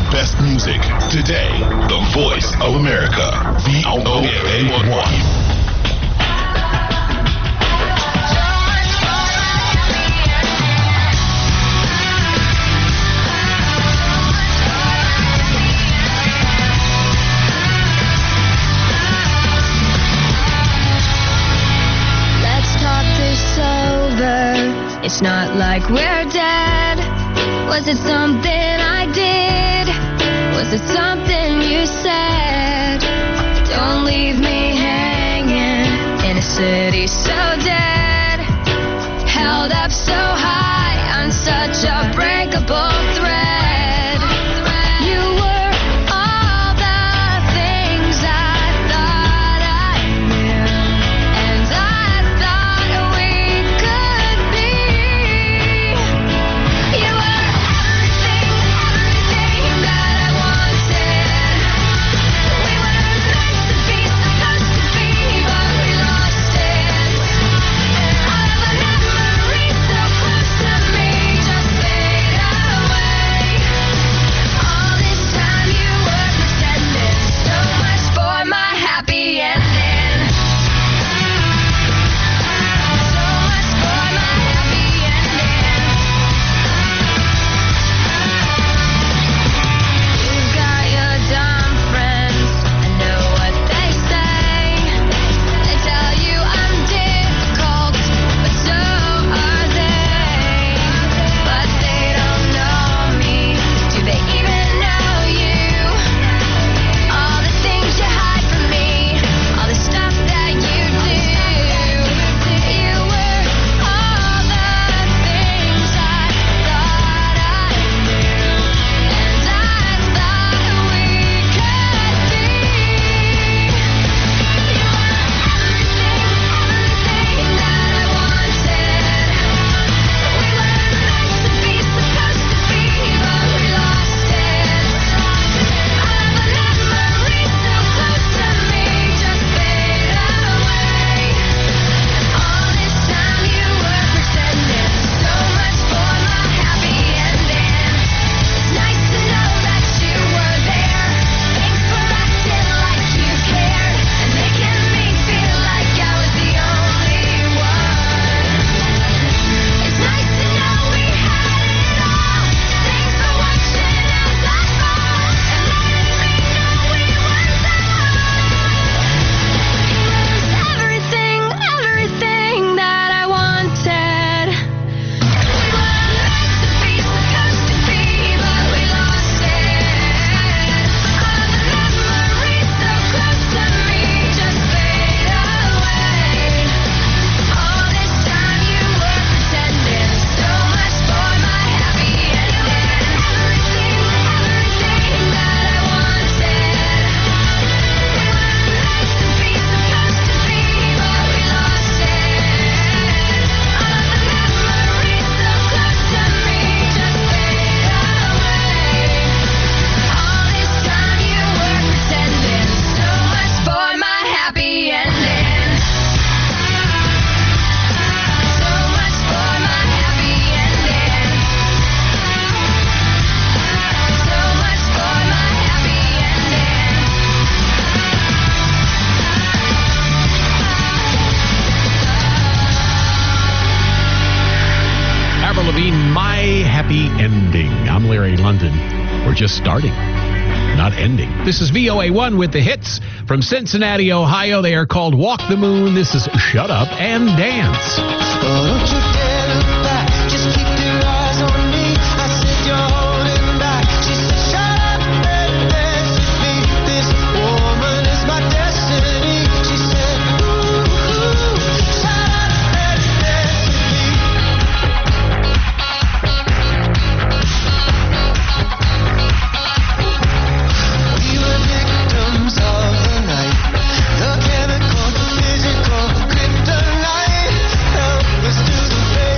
best music. Today, the voice of America. VOA1. It's not like we're dead. Was it something I did? Was it something you said? Don't leave me hanging in a city so dead. Held up so high on such a breakable thread. You were all the things I thought I knew, and I thought we could be. You were everything that I wanted. We were meant to be, supposed to be, but we lost it. All of the memories so close to me just fade away. All this time you were pretending, so much for my happy ending. So much for my happy ending. You've got your dumb friends, I know what they say. They tell you I'm difficult, but so are they. But they don't know me. Do they even know you? All the things you hide from me, all the stuff that you do. You were all the things I thought I knew, and I thought we could be. You were everything that I wanted. We were meant to be, supposed to be, but we lost it. All of the memories so close to me just fade away. All this time you were pretending, so much for my happy ending. It's nice to know that you were there. Thanks for acting like you cared and making me feel like I was the only one. It's nice to know we had it all. Thanks for watching as I fall and letting me know we weren't alone. It was everything that I wanted. We were meant to be, supposed to be, but we lost it. All of the memories so close to me just fade away. All this time you were pretending, so much for my happy ending. Everything that I wanted. We were meant to be, supposed to be, but we lost it. All of the memories so close to me just fade away. All this time you were pretending, so much for my happy ending. So much for my happy ending. So much for my happy ending. Avril Lavigne, My Happy Ending. I'm Larry London. We're just starting, not ending. This is VOA1 with the hits from Cincinnati, Ohio. They are called Walk the Moon. This is Shut Up and Dance. Don't you dare look back, just keep your eyes on me. I said you're holding back. She said shut up and dance with me. This woman is my destiny. She said ooh, shut up and dance with me. We were victims of the night, the chemical, the physical, kryptonite. Help us to the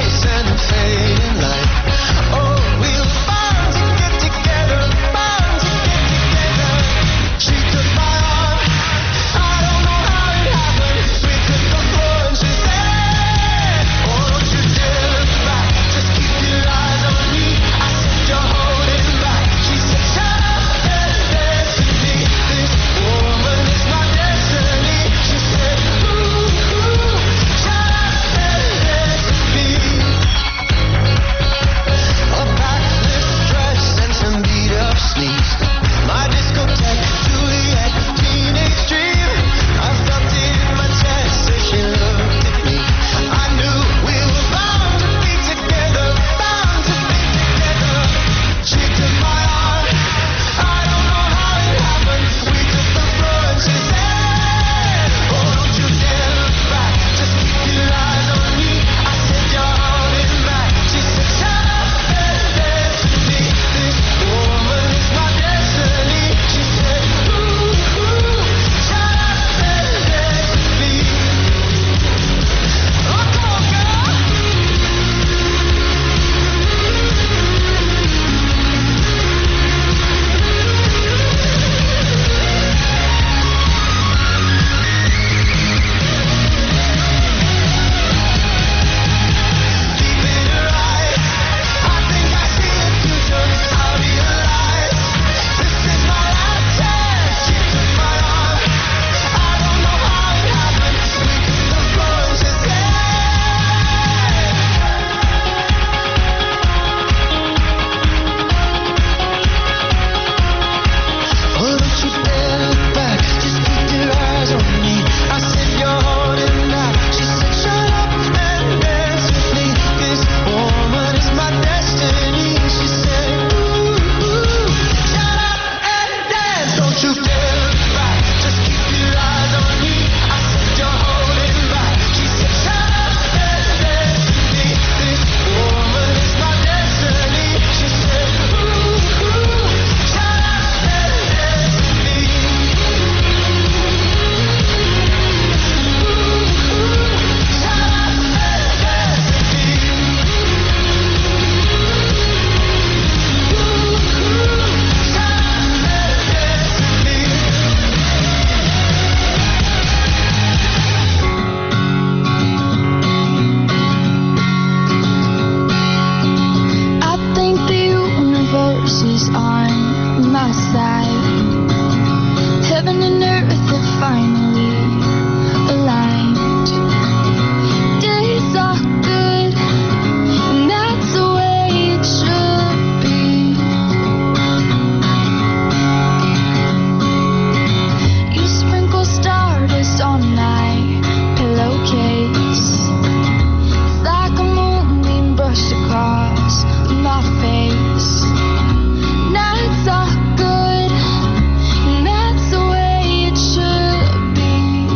on my side. Heaven and earth have finally aligned. Days are good, and that's the way it should be. You sprinkle stardust on my pillowcase. It's like a moonbeam brushed across my face. Nights are good, and that's the way it should be.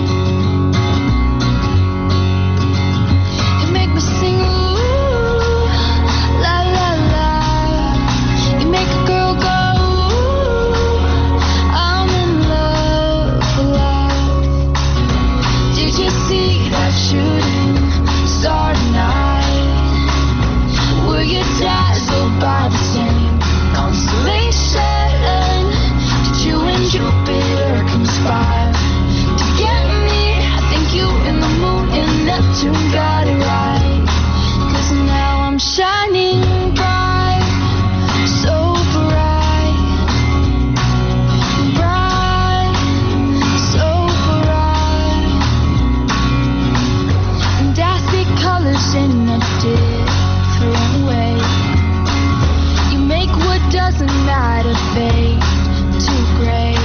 You make me sing, ooh, la la la. You make a girl go, ooh, I'm in love, love. Did you see that shooting star tonight? Were you dazzled by the same constellation? Did you and Jupiter conspire to get me? I think you and the moon and Neptune got it right. 'Cause now I'm shining bright, so bright, bright, so bright. And I see colors in a different way. You make what doesn't matter fade to gray.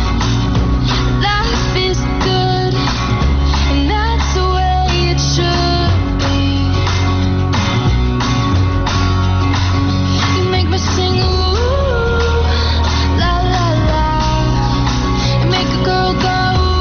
Life is good, and that's the way it should be. You make me sing, ooh, la la la. You make a girl go,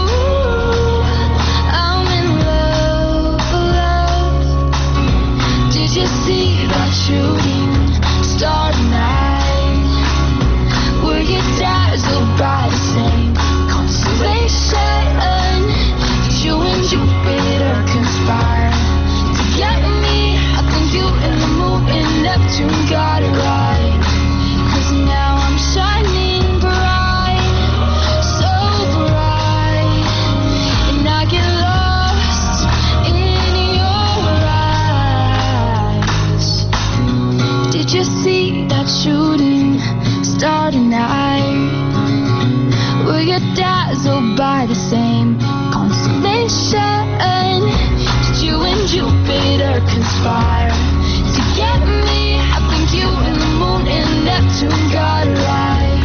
ooh, I'm in love, love. Did you see that shooting star tonight? Were you dazzled by the same constellation? Did you and Jupiter conspire to get me? I think you and the moon and Neptune got it right. 'Cause now I'm shining bright, so bright, and I get lost in your eyes. Did you see that shooting star tonight? Were you dazzled by the same constellation? Did you and Jupiter conspire to get me? I think you and the moon and Neptune got it right.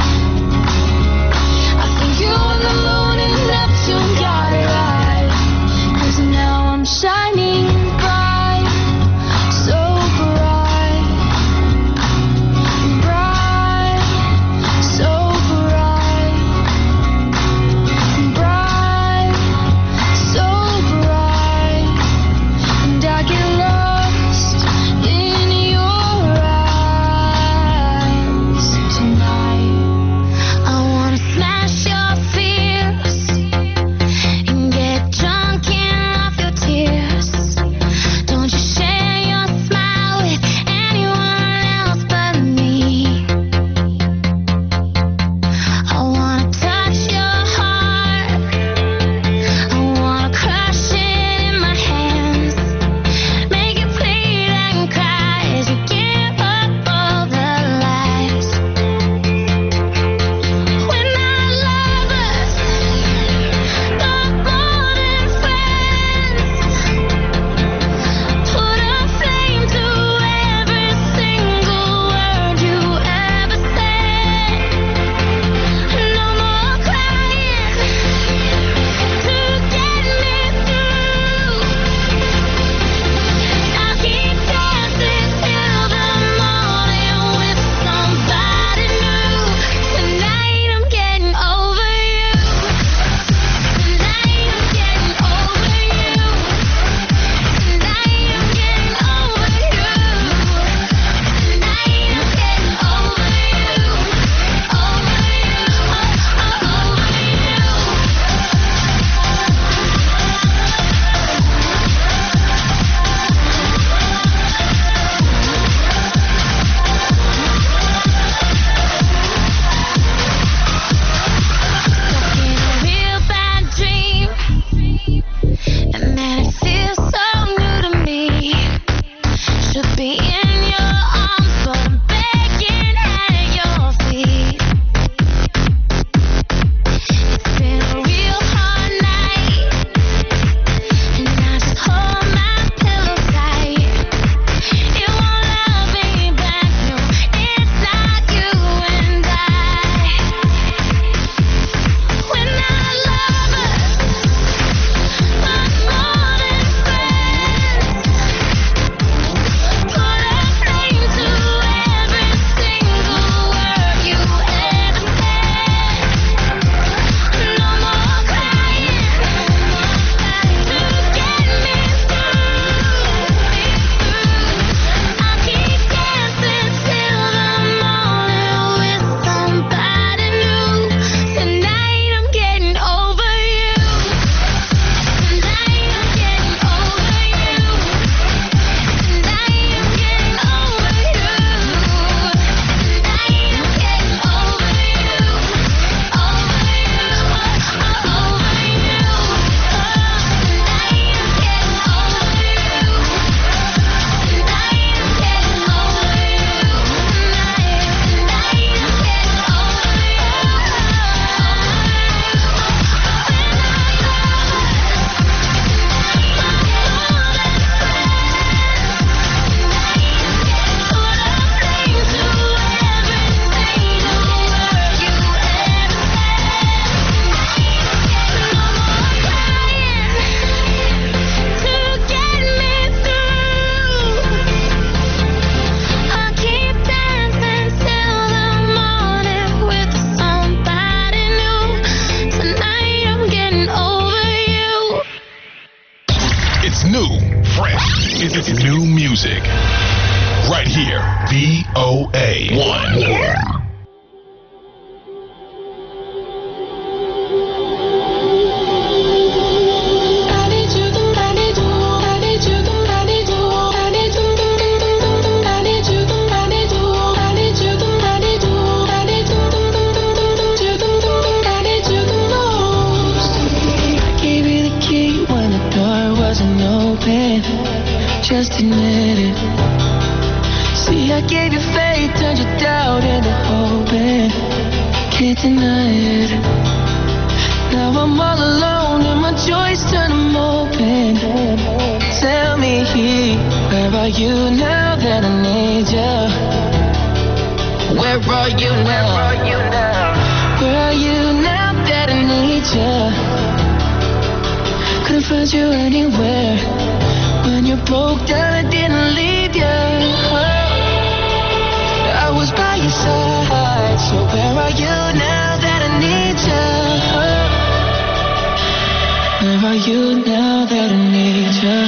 I think you and the moon and Neptune got it right. 'Cause now I'm shining bright, so bright, bright, so bright, bright, so bright. And I get lost VOA1. Just admit it. See, I gave you faith, turned your doubt into hope, and can't deny it. Now I'm all alone, and my joys turn them open. Tell me, where are you now that I need you? Where are you now? Where are you now that I need you? Couldn't find you anywhere. When you broke down, I didn't leave you. I was by your side. So where are you now that I need you? Where are you now that I need you?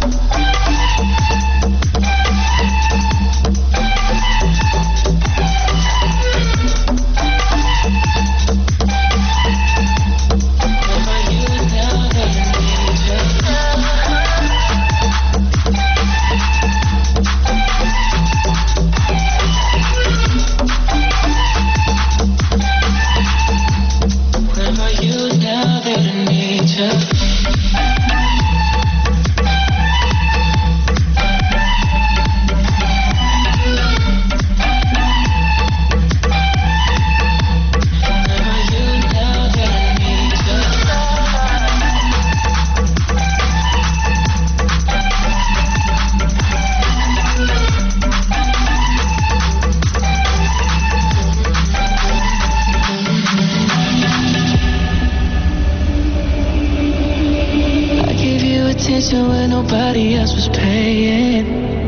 When nobody else was paying.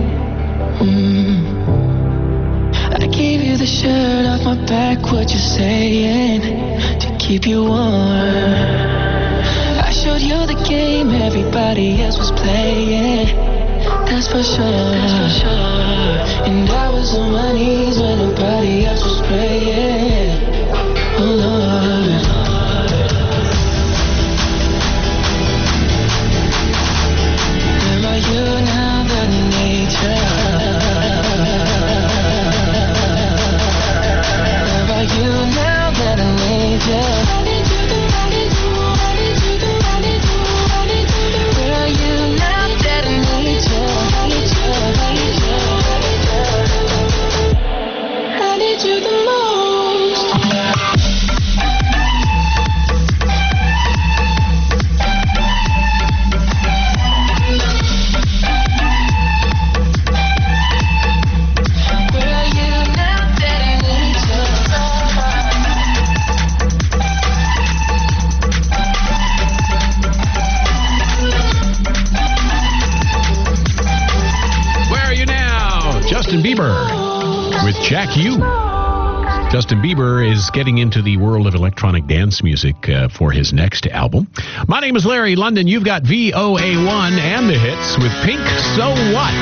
I gave you the shirt off my back, what you saying, to keep you warm. I showed you the game everybody else was playing. That's for sure. And I was on my knees when nobody else was praying. Oh Lord. You now that I need you. Where are you now that I need you? Where are you now that I need you? I need you the most. Justin Bieber with Jack U. Justin Bieber is getting into the world of electronic dance music for his next album. My name is Larry London. You've got VOA1 and the hits with Pink, So What?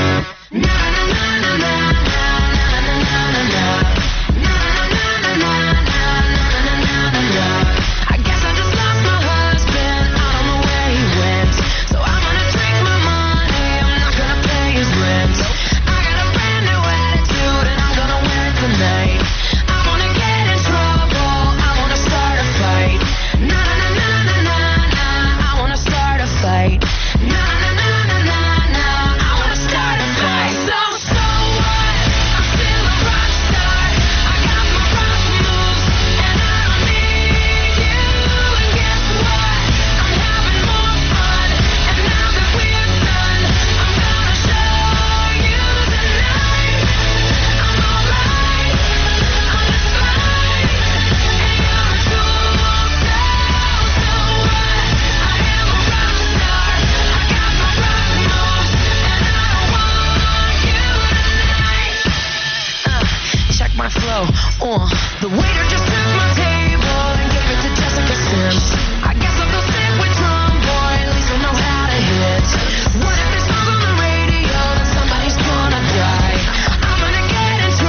The waiter just took my table and gave it to Jessica Sims. I guess I'll go sit with Drum Boy, at least I know how to hit. What if this song's on the radio, then somebody's gonna die? I'm gonna get in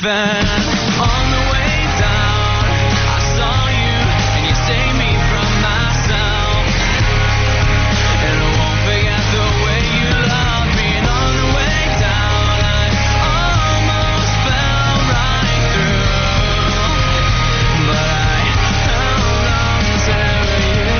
Then on the way down, I saw you and you saved me from myself. And I won't forget the way you loved me. And on the way down, I almost fell right through. But I held on to you.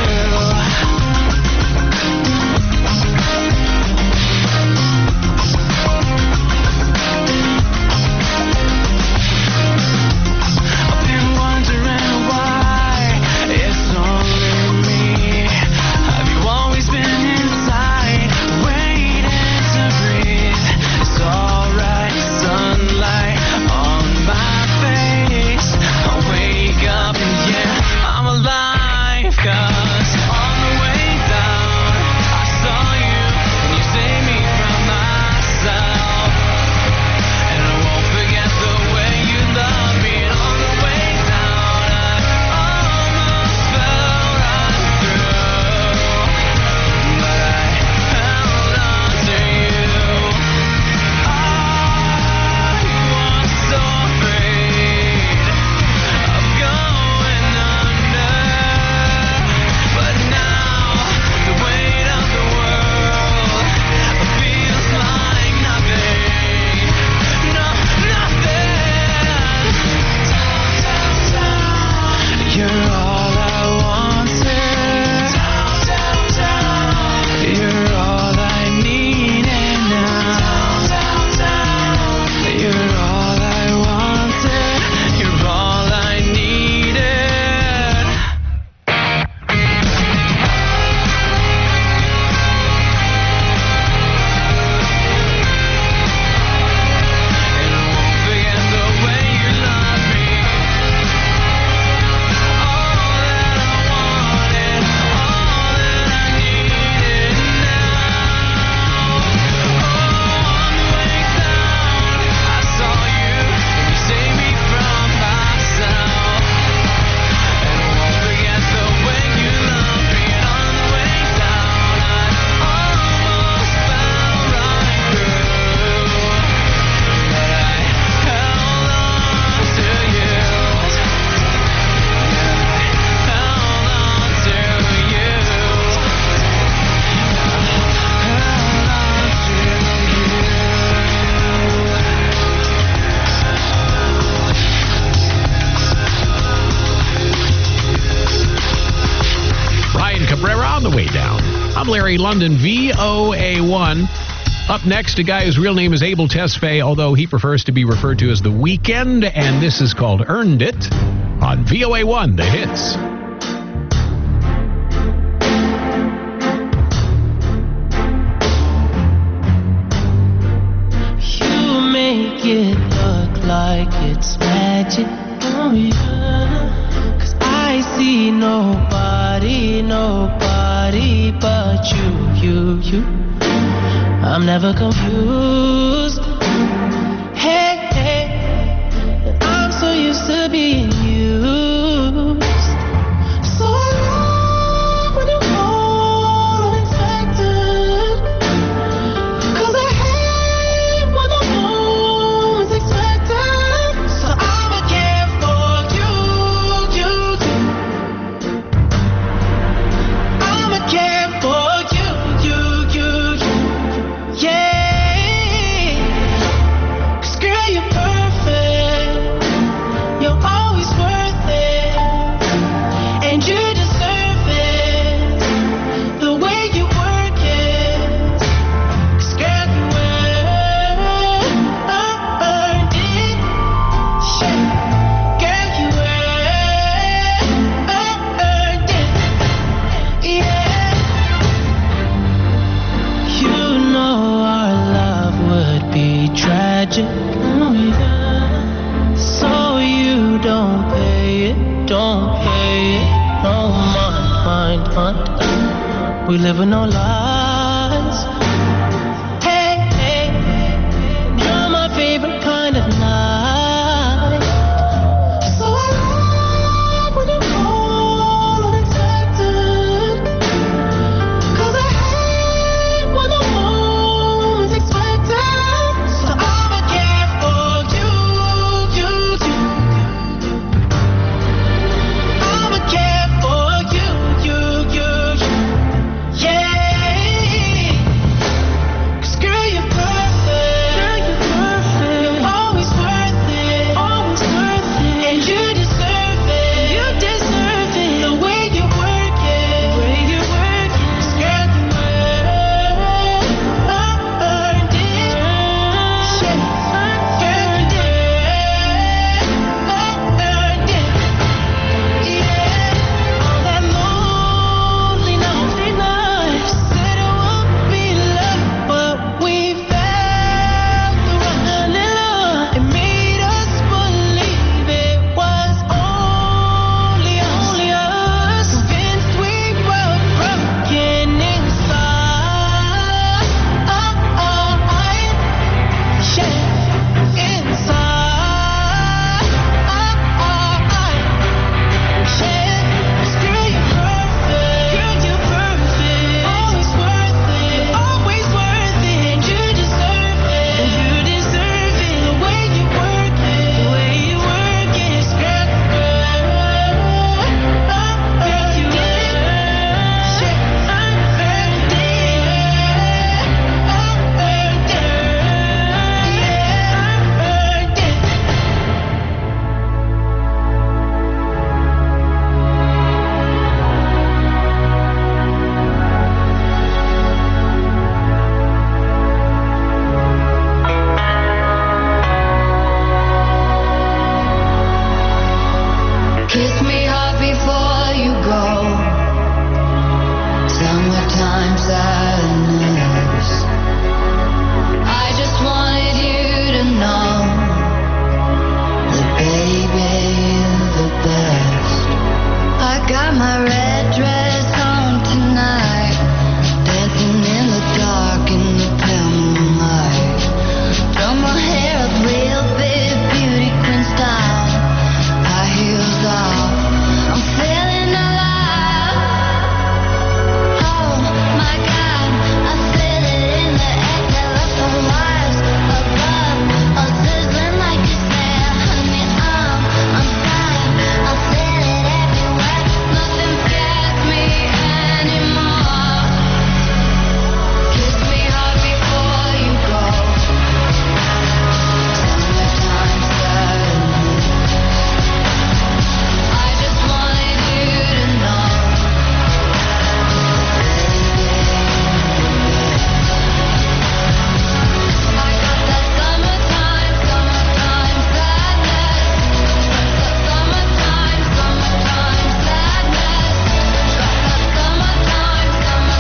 I've been wondering why it's only me. Have you always been inside, waiting to breathe? It's alright, sunlight on my face. I wake up and yeah, I'm alive. 'Cause on the way down, I saw you and you saved me from myself. And I won't forget the way you loved me. And on the way down, I almost fell right through. But I held on to you. I was so afraid of going under. But now the weight of the world feels like nothing. No, nothing. You're all I wanted. You're all I needed now. You're all I wanted. You're all I needed. And I won't forget the way you love me. All that I wanted, all that I needed now. Oh, on the way down, I saw you and you saved me from myself. And I won't forget the way you love me. And on the way down, I almost fell right through. But I held on to you. Held on to you. Held on to you. Ryan Cabrera on the way down. I'm Larry London, VOA1. Up next, a guy whose real name is Abel Tesfaye, although he prefers to be referred to as The Weeknd, and this is called Earned It on VOA1, The Hits. You make it look like it's magic. Oh yeah. 'Cause I see nobody but you. I'm never confused. Hey, and I'm so used to being used. So I love when you call unexpected. 'Cause I hate when the moment's expected. So I'ma care for you. I'ma care for you. Yeah. 'Cause girl, you're perfect. You're always worth it. And you deserve it. The way you work it. 'Cause girl, you earned it. Yeah. Girl, you earned it. Yeah. You know our love would be tragic. Oh, yeah. So you don't pay it. No mind. We live with no lies. Hey, you're my favorite kind of night. So I love when you call unexpected. 'Cause I hate when the moment's expected. So I'ma care for you. Summertime sadness. I just wanted you to know that baby you're the best. I got my red dress on tonight, dancing in the dark in the pale moonlight. Throw my hair up real big, beauty queen style. High heels off, I'm feeling alive. Oh my God, I feel it in the air. Telephone wires above, all sizzling like a snare. Honey, I'm fine. I feel it everywhere. Nothing scares me anymore. Kiss me hard before you go. Summertime sadness. I just wanted you to know. I got that summertime sadness. Summertime sadness. Got that summertime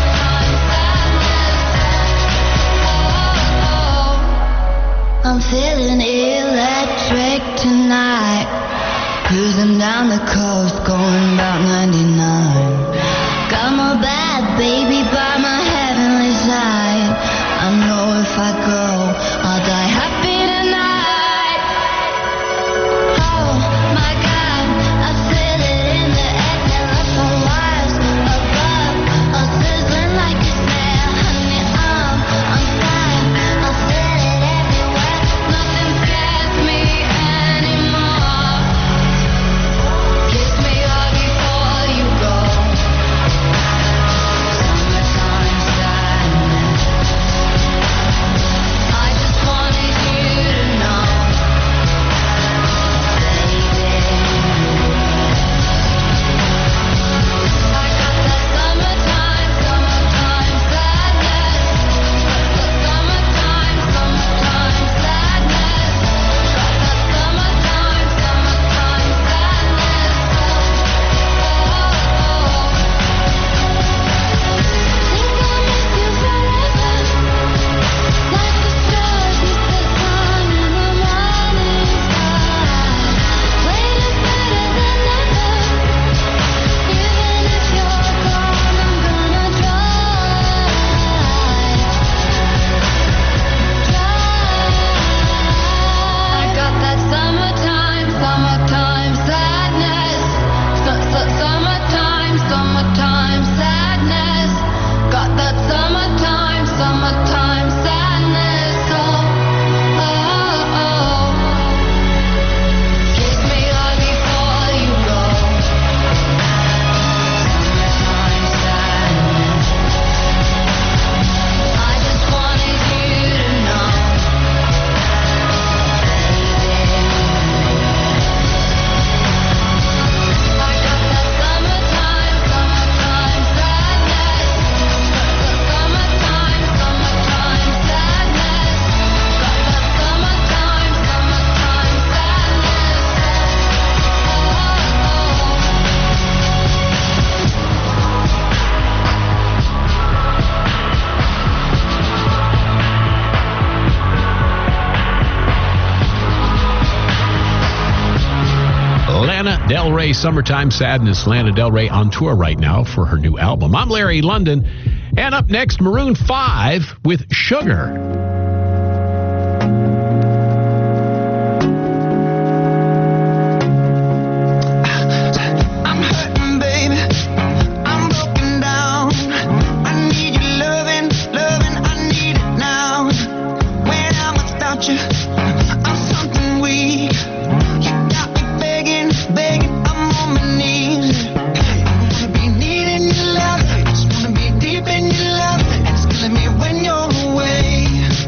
sadness. Oh, I'm feeling electric tonight. Cruising down the coast, going about 99. Got my bad baby by my heavenly side. I know if I go, I'll die happy tonight. Oh my God, I feel it in the air. Telephone wires above, all sizzling like a snare. Honey, I'm fine. I feel it everywhere. Nothing scares me anymore. Kiss me hard before you go. Summertime sadness. I just wanted you to know, baby. I got that summertime sadness. Summertime sadness. Got that summertime sadness. Think I'll miss you forever, like the stars miss the sun in the morning sky. Wait is better than never. Even if you're gone, I'm gonna I got that summertime sadness. Summertime sadness. Got that summertime sadness. Oh, oh, oh. Kiss me hard before you go. Summertime sadness. I just wanted you to know, I got that summertime sadness. Summertime sadness. Got that summertime Lana Del Rey, Summertime Sadness. Lana Del Rey on tour right now for her new album. I'm Larry London. And up next, Maroon 5 with Sugar. I'm hurting, baby. I'm broken down. I need your loving, I need it now. When I'm without you, I'm something weak. You got me begging, I'm on my knees. I wanna be needing your love, I just wanna be deep in your love, and it's killing me when you're away.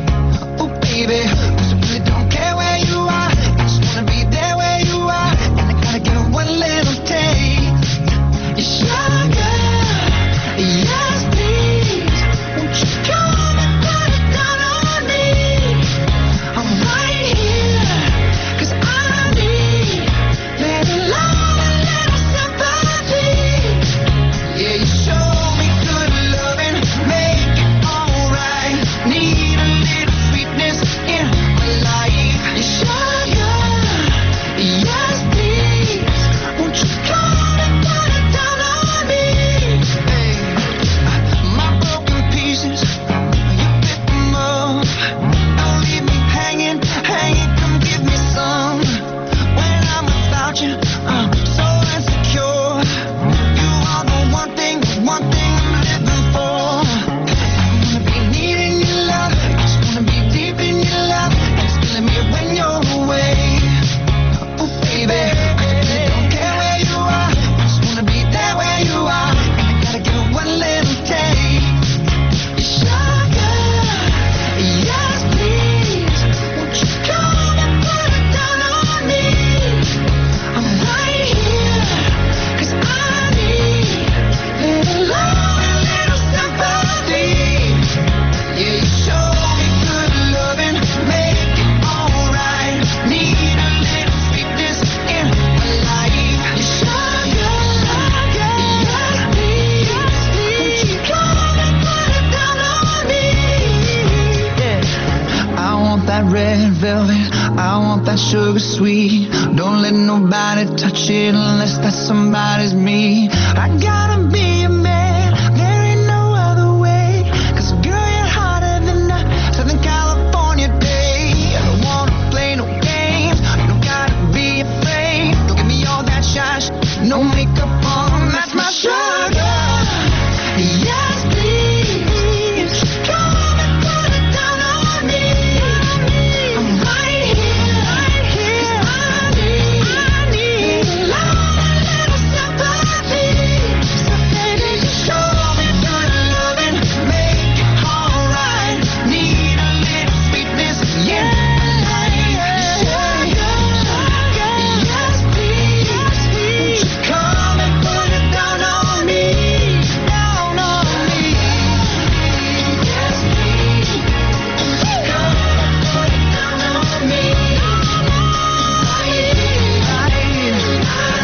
want that sugar sweet. Don't let nobody touch it unless that somebody's me. I gotta be a man, there ain't no other way. 'Cause girl, you're hotter than a Southern California day. I don't wanna play no games, you don't gotta be afraid. Don't give me all that shy no makeup on, that's my sugar. Yes, please, come and put it down on me. I'm right here, 'cause I need a little sympathy. So baby, just show me good loving, make it alright. Need a little sweetness in my life. Sugar, yes please, come and put it down on me, down on me. Yes please, come and put it down on me. I need a little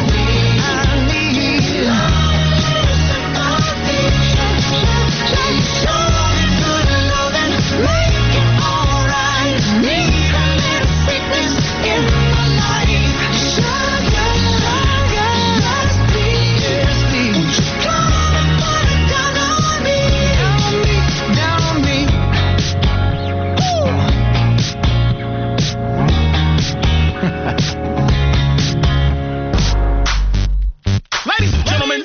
sympathy. Show me good loving, make it alright. Need a little sweetness in my life. Sugar, yes please, come and put it down on me, down on me. Ladies and gentlemen,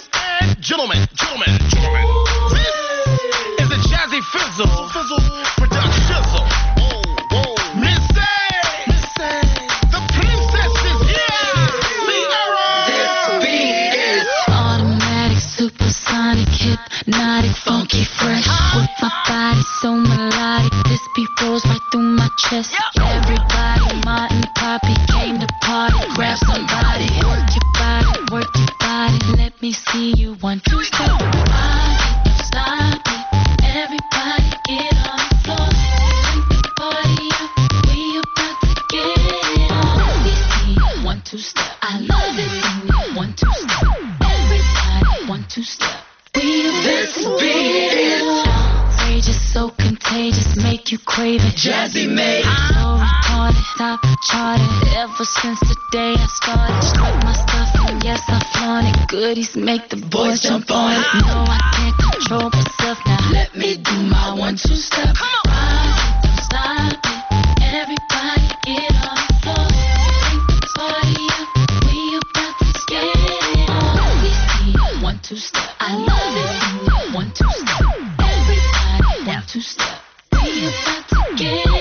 this is the Jazzy Fizzle production. Missy, the princess is here. This beat is Automatic, supersonic, hypnotic, funky, fresh. With my body so melodic, this beat rolls right through my chest. Everybody, Martin, Poppy came to party. Grab somebody, work your body, let me see you 1, 2, step. Don't stop it. Everybody get on the floor. Bring the party up. We about to get it on. DC, 1, 2, step. I love it. 1, 2, step. Everybody, 1, 2, step. This beat is outrageous, so contagious, make you crave it. Jazzy made. So retarded, top charted. Ever since the day I started, strip my stuff and yes I flaunt it. Goodies make the boys jump on it. No, I can't control myself now. Let me do my 1, 2 step. Don't stop it. Everybody get on the floor. Bring the party up. We about to get it on. We see 1, 2 step. I love it. 1, 2 step. Everybody 1, 2 step. We about to get it on.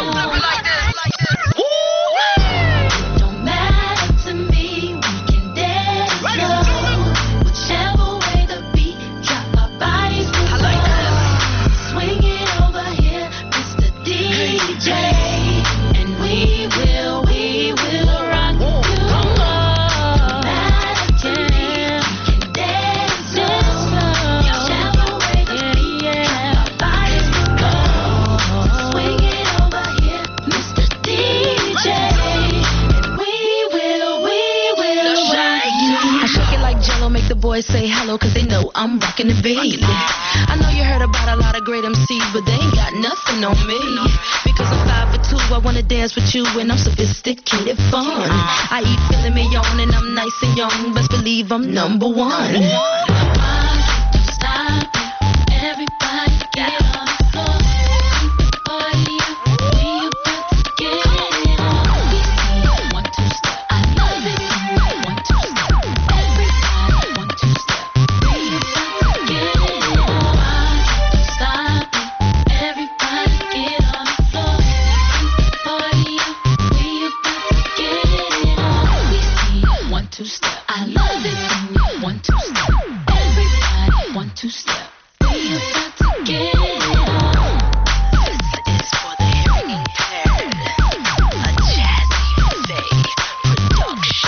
Don't matter to me, we can dance slow. Whichever way the beat drop, our bodies will go. Swing it over here, Mr. DJ, and we will rock you. Don't matter to me, we can dance slow. Whichever way the beat drop, our bodies will go. Swing it over here, Mr. DJ, and we will rock you. I shake it like Jello, make the boys say hello, 'cause they know I'm rocking the beat. I know you heard about a lot of great MCs, but they ain't got nothing on me. Because I'm 5 for 2, I wanna dance with you, and I'm sophisticated fun. I eat filet mignon, and I'm nice and young. Best believe I'm number 1. Don't stop it. Everybody get on the floor. Bring the party up. We about to get it on. We see 1, 2 step. I love it. 1, 2 step. Everybody 1, 2 step. We about to get it on. Don't stop it. Everybody get on the floor. Bring the party up. We about to get it on. We see 1, 2 step. I love it. 1, 2 step. Everybody 1, 2 step. We about to get it on. This is for the hearing impaired. A Jazzy Faye production.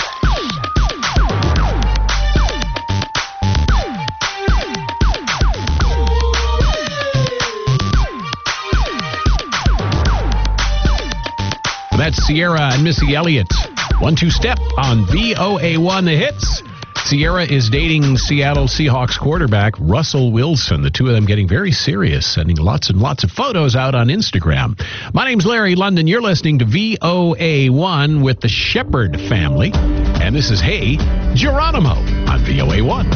That's Sierra and Missy Elliott. 1, 2 step on VOA1 The Hits. Sierra is dating Seattle Seahawks quarterback Russell Wilson. The two of them getting very serious, sending lots and lots of photos out on Instagram. My name's Larry London. You're listening to VOA1 with the Shepherd family. And this is Hey Geronimo on VOA1.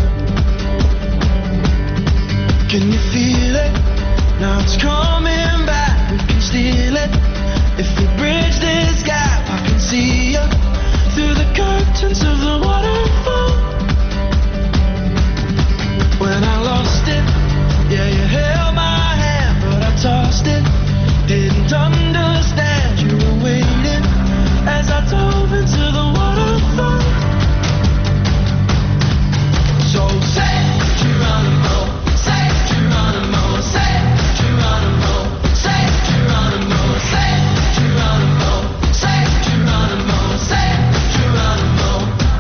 Can you feel it? Now it's coming back. We can steal it. If we bridge this gap, I can see you through the curtains of the waterfall. When I lost it, yeah, you held my hand, but I tossed it. Didn't understand you were waiting as I dove into the waterfall. So say Geronimo, say Geronimo, say Geronimo, say Geronimo, say Geronimo, say Geronimo, say Geronimo.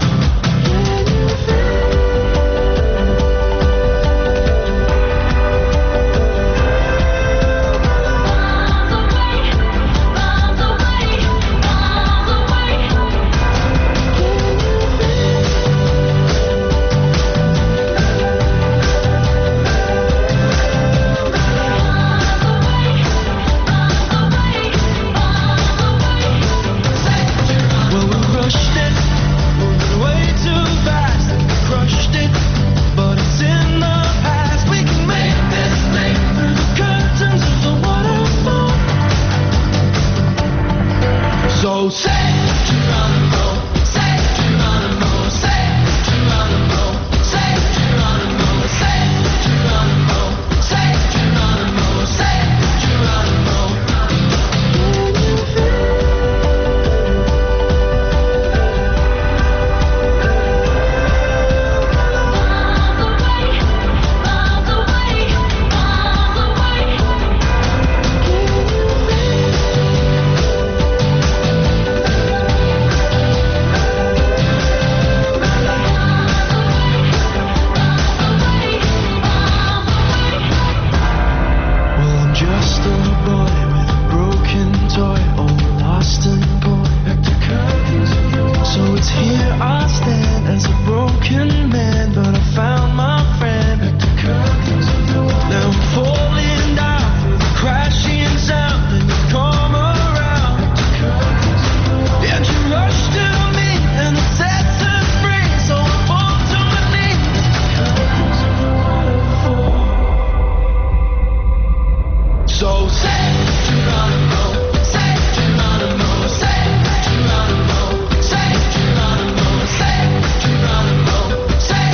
Well, we rushed it, moving way too fast, and we crushed it, but it's in the past. We can make this leap through the curtains of the waterfall. So say Geronimo, say Geronimo, say Geronimo, say Geronimo, say Geronimo, say Geronimo, say Geronimo. Well, I'm just a boy with a broken toy, all lost and poor. So it's here I stand as a broken man, but I found my friend. Now I'm falling down through the crashing sound, and you come around. And you rush to me, and it sets us free. So I fall to my knees. So say Geronimo, say Geronimo, say Geronimo, say Geronimo, say Geronimo, say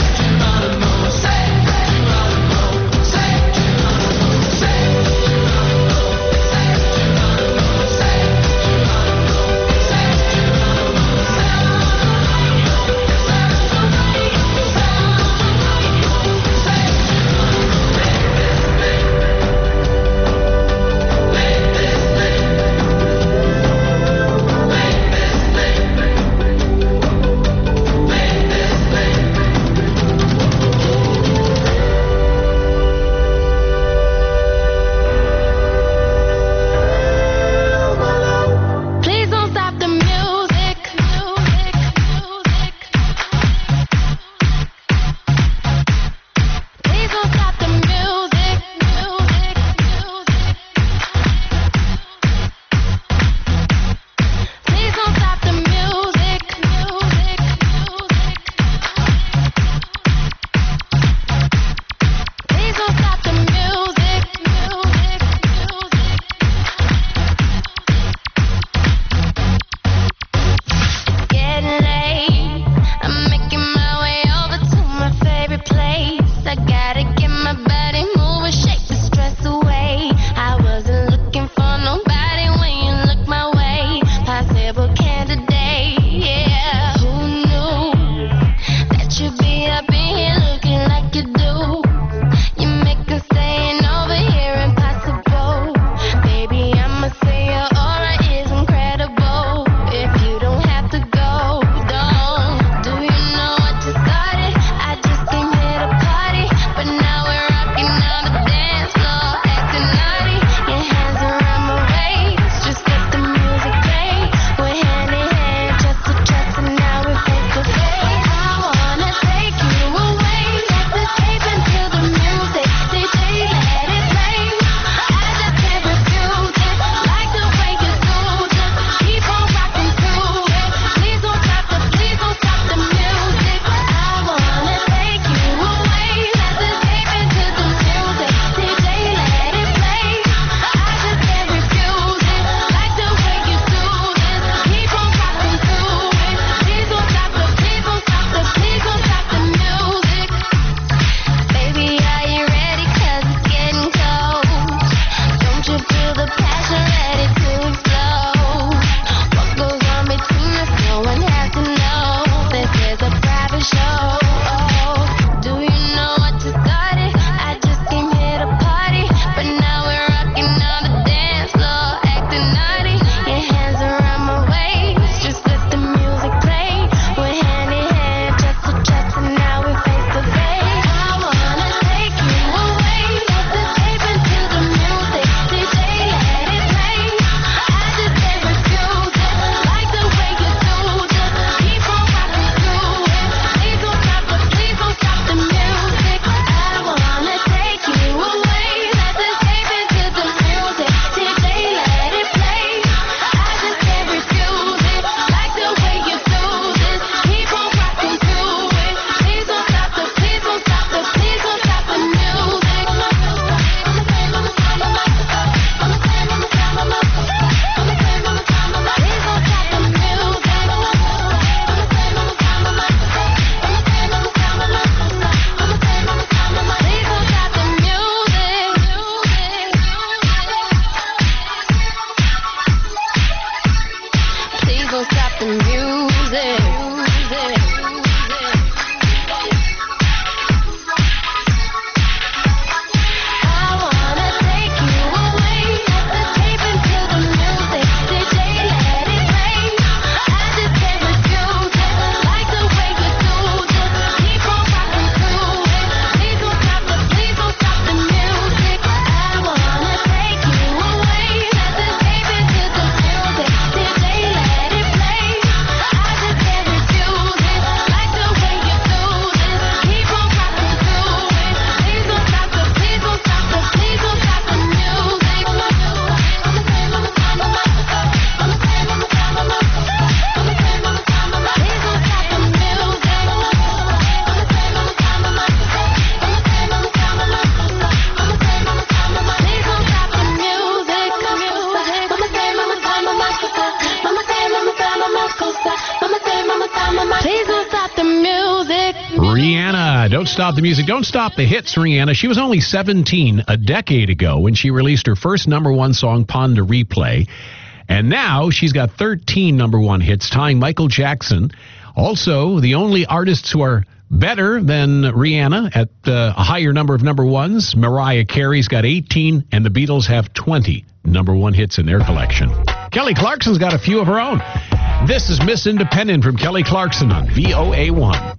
Stop the Music, Don't Stop the Hits, Rihanna. She was only 17 a decade ago when she released her first number one song, Pon de Replay. And now she's got 13 number one hits, tying Michael Jackson. Also, the only artists who are better than Rihanna at a higher number of number ones, Mariah Carey's got 18, and the Beatles have 20 number one hits in their collection. Kelly Clarkson's got a few of her own. This is Miss Independent from Kelly Clarkson on VOA1.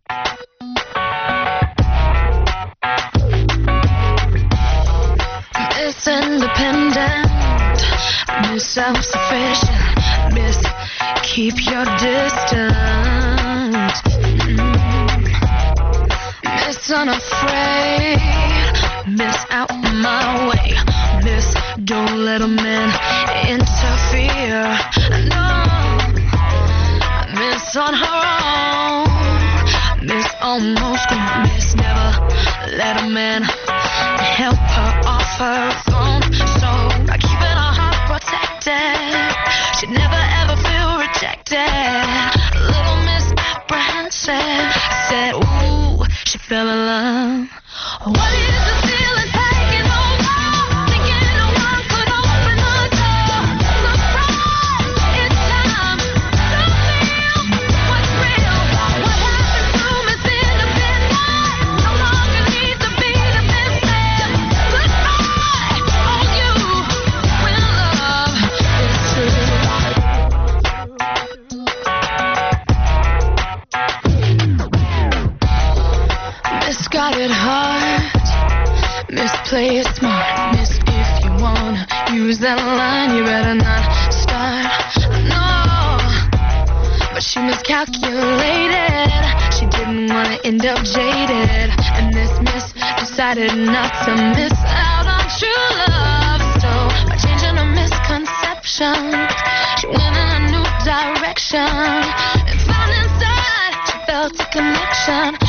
Miss Independent, Miss Self-Sufficient, Miss Keep Your Distance, Miss Unafraid, Miss Out My Way, Miss Don't Let a Man Interfere, no, Miss On Her Own, Miss Almost Grown, Miss Never Let a Man help her off her throne. So by keeping her heart protected, she'd never ever feel rejected. Little Miss Apprehensive said, ooh, she fell in love. What is the feeling taking over? Thinking no one could open the door. Surprise, it's time to feel what's real. What happened to Miss Independent? No longer needs to be defensive. Goodbye, all you when love is true. Miss got it hard, Miss play it smart, Miss if you wanna use that line, you better not start. No, but she miscalculated. She didn't wanna end up jaded, and this Miss decided not to miss out on true love. So by changing her misconceptions, she went in a new direction and found inside she felt a connection.